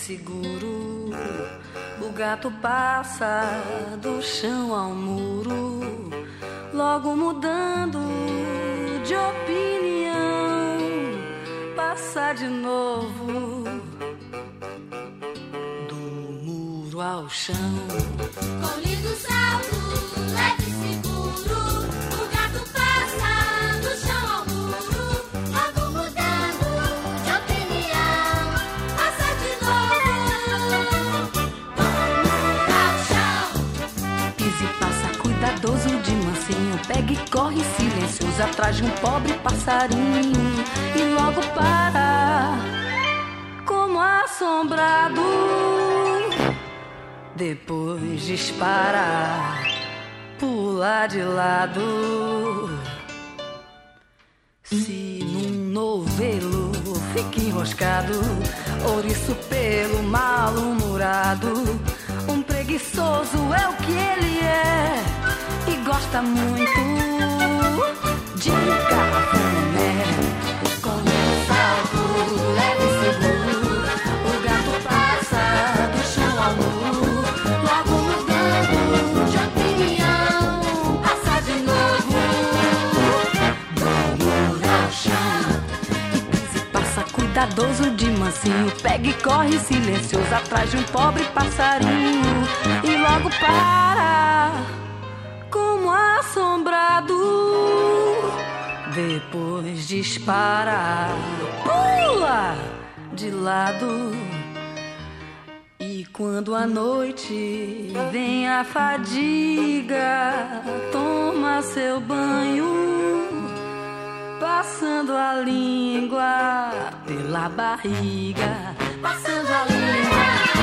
seguro. O gato passa do chão ao muro, logo mudando de opinião. Passa de novo do muro ao chão. Com lindo salto, leve e seguro, o gato passa do chão ao muro, logo mudando de opinião. Passa de novo do muro ao chão. Pisa e passa cuidadoso de mansinho, pega e corre silencioso atrás de um pobre passarinho, e logo para como assombrado. Depois dispara, pula de lado. Se num novelo fica enroscado, ouriço pelo mal-humorado, um preguiçoso é o que ele é, e gosta muito de cafuné. Com um salto leve e seguro, o gato passa do chão ao muro, logo mudando de opinião. Passa de novo do muro ao chão. E pisa e passa cuidadoso de mansinho, pega e corre silencioso atrás de um pobre passarinho, e logo para como assombrado. Depois dispara, pula de lado. E quando a noite vem a fadiga, toma seu banho, passando a língua pela barriga, passando a língua